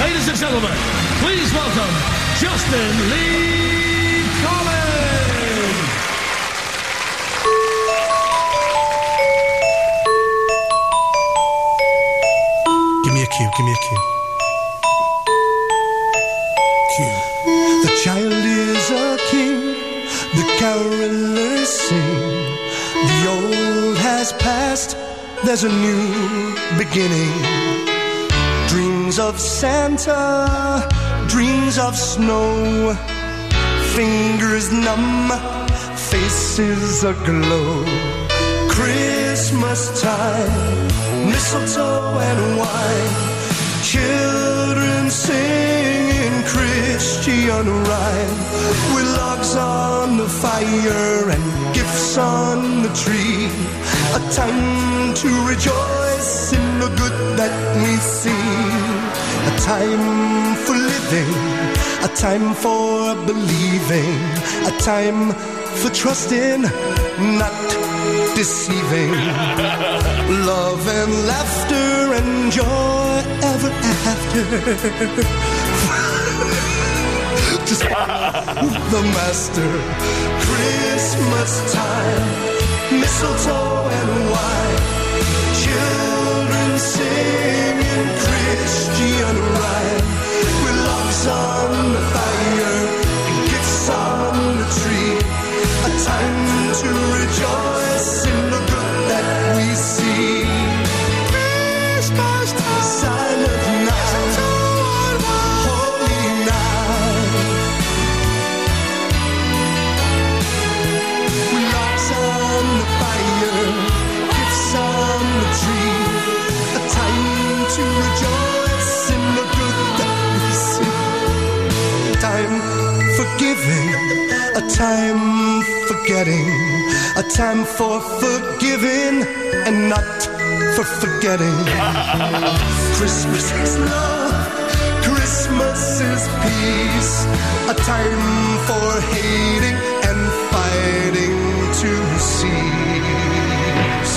Ladies and gentlemen, please welcome Justin Lee Collins. Give me a cue, give me a cue. Cue. The child is a king, the carolers sing. The old has passed, there's a new beginning. Dreams of Santa, dreams of snow, fingers numb, faces aglow. Christmas time, mistletoe and wine, children singing Christian rhyme, with logs on the fire and gifts on the tree. A time to rejoice in the good that we see. A time for living, a time for believing, a time for trusting, not deceiving. Love and laughter and joy ever after. Just the master. Christmas time, mistletoe and wine, children singing Christian rhyme, with logs on the fire and gifts on the tree. A time to rejoice in the good that we see. Christmas time, silent night, holy night. With logs on the fire, gifts on the tree. A time to rejoice in the good that we see. Time for giving, a time forgetting, a time for forgiving and not for forgetting. Christmas is love, Christmas is peace, a time for hating and fighting to cease.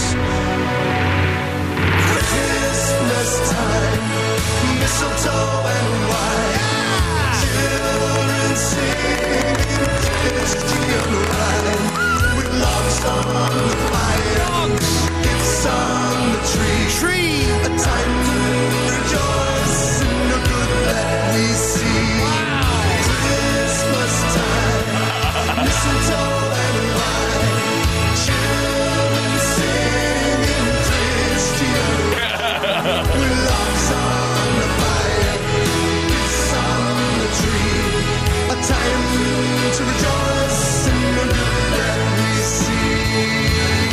Christmas time, mistletoe and wine, children singing Christian rhyme, with logs on the fire, gifts on the tree. A time to rejoice in the good that we see. Christmas time, mistletoe and wine, children singing Christian rhyme, with logs on the fire, gifts on the tree. A time to rejoice in the good that we see.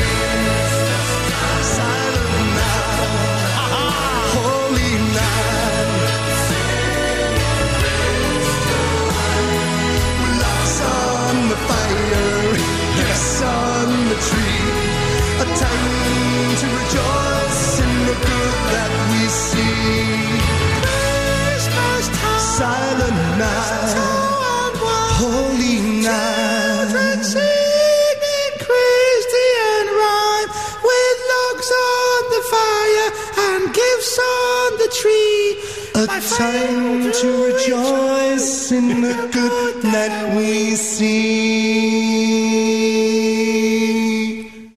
Silent night, holy night, with logs on the fire, gifts on the tree. A time to rejoice in the good that we see. Christmas time, silent night, holy night, children singing Christian rhyme, with logs on the fire and gifts on the tree. A time to rejoice in the good that we see.